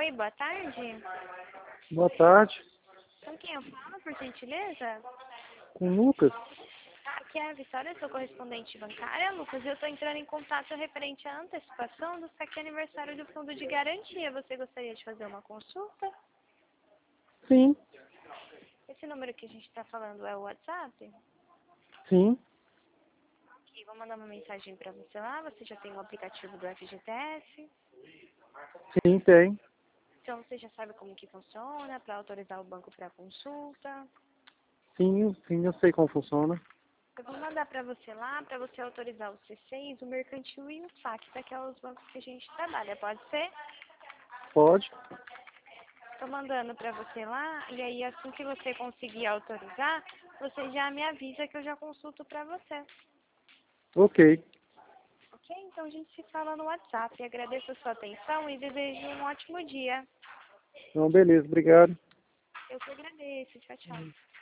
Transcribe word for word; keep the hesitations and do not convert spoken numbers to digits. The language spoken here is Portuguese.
Oi, boa tarde. Boa tarde, Com quem eu falo, por gentileza? com o Lucas. Aqui é a Vitória, sou correspondente bancária. Lucas, eu estou entrando em contato referente à antecipação do saque aniversário do fundo de garantia. Você gostaria de fazer uma consulta? Sim, Esse número que a gente está falando é o WhatsApp? sim, Ok, vou mandar uma mensagem para você lá. Você já tem o aplicativo do F G T S? sim, tem. Então você já sabe como que funciona para autorizar o banco para consulta. Sim, sim, eu sei como funciona. Eu vou mandar para você lá, para você autorizar o C seis, o mercantil e o saque, daqueles bancos que a gente trabalha. Pode ser? Pode? Estou mandando para você lá, e aí assim que você conseguir autorizar, você já me avisa que eu já consulto para você. Ok. Ok? Então a gente se fala no WhatsApp. Agradeço a sua atenção e desejo um ótimo dia. Então, beleza, obrigado. Eu que agradeço. Tchau, tchau.